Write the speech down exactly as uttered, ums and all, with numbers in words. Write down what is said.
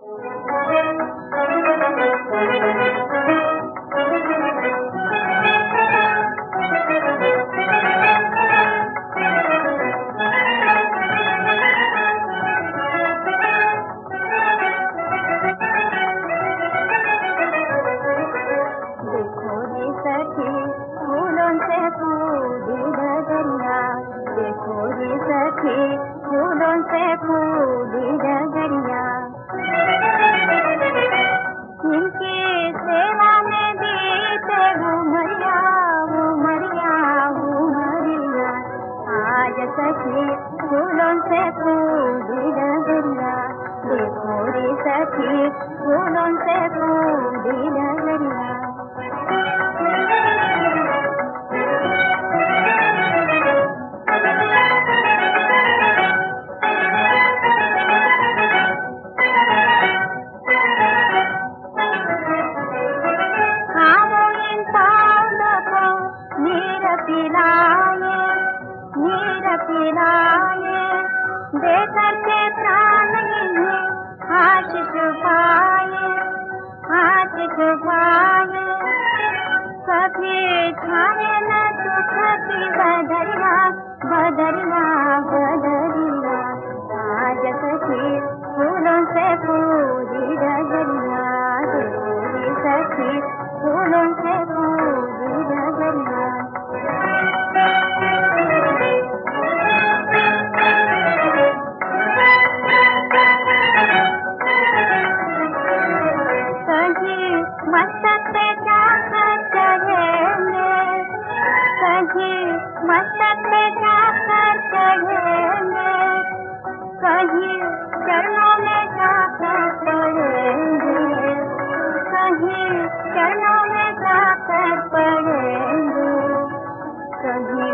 फूलों से फूली डगरिया, इनकी सेवा में बीते उमरिया उमरिया उमरिया। आज सखी फूलों से फूली डगरिया, देखो रे सखी फूलों से फूली डगरिया। पिलाए नीर पिलाए देकर के प्राण इन्हें आशीष पाए आशीष पाए। कभी छाए न सुख की बदरिया बदरिया बदरिया। आज सखी फूलों से पूरी डगरिया, पूरी सखी फूलों से पूरी डगरिया। मस्तक पे जाकर चढ़ेंगे, कहीं मस्तक पे जाकर चढ़ेंगे, कहीं चरणों में जाकर पड़ेंगे, कहीं चरणों में जाकर पड़ेंगे, कहीं